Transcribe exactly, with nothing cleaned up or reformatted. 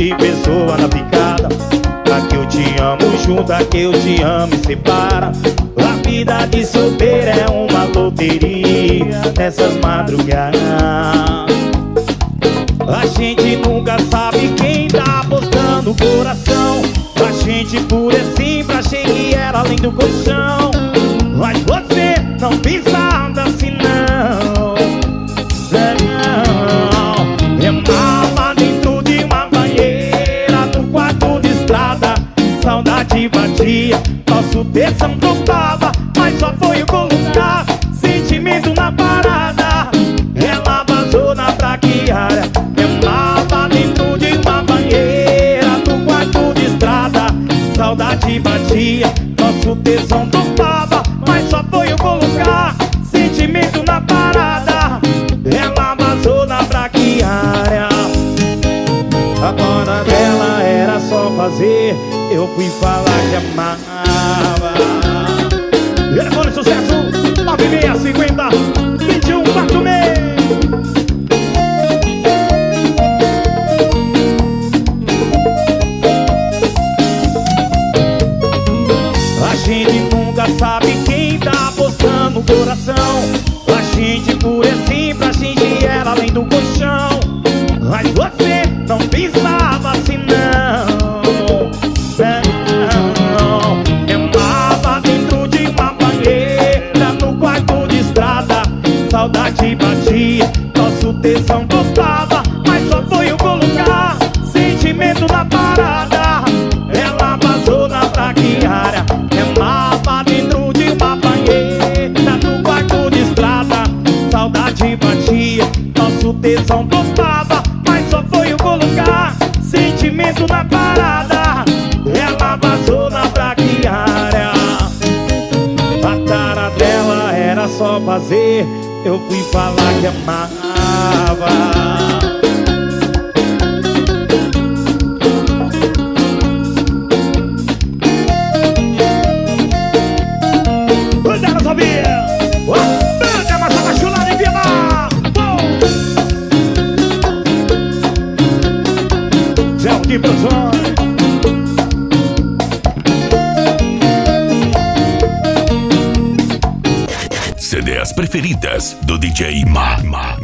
de pessoa na picada. A que eu te amo junto, a que eu te amo e separa. A vida de solteiro é uma loteria nessas madrugadas. A gente nunca sabe quem tá apostando o coração. A gente por assim, pra achei que era além do colchão. Mas você não pensava assim não. Não, é mala dentro de uma banheira, no quarto de estrada. Saudade batia, nosso tesão topava, mas só foi eu colocar sentimento na parada. Ela vazou na braquiária. É mala dentro de uma banheira, no quarto de estrada. Saudade batia, nosso tesão topava, mas só foi eu colocar sentimento na parada. Ela vazou na braquiária. A moda dela era só fazer, eu fui falar que amava. Telefone sucesso nove seis cinco zero, dois um quatro seis. A gente nunca sabe quem tá apostando o coração. A gente por assim, pra gente era além do colchão. Mas você não pensava assim não. Não, é mala dentro de uma banheira, no quarto de estrada. Saudade batia, nosso tesão topava, mas só foi eu colocar sentimento na parada. Ela vazou na braquiária. É mala dentro de uma banheira, no quarto de estrada. Saudade batia, nosso tesão topava, mas só foi eu colocar sentimento na parada. Ela vazou na braquiária. A cara dela era só fazer, eu fui falar que amava. C D As preferidas do D J Ma, Ma,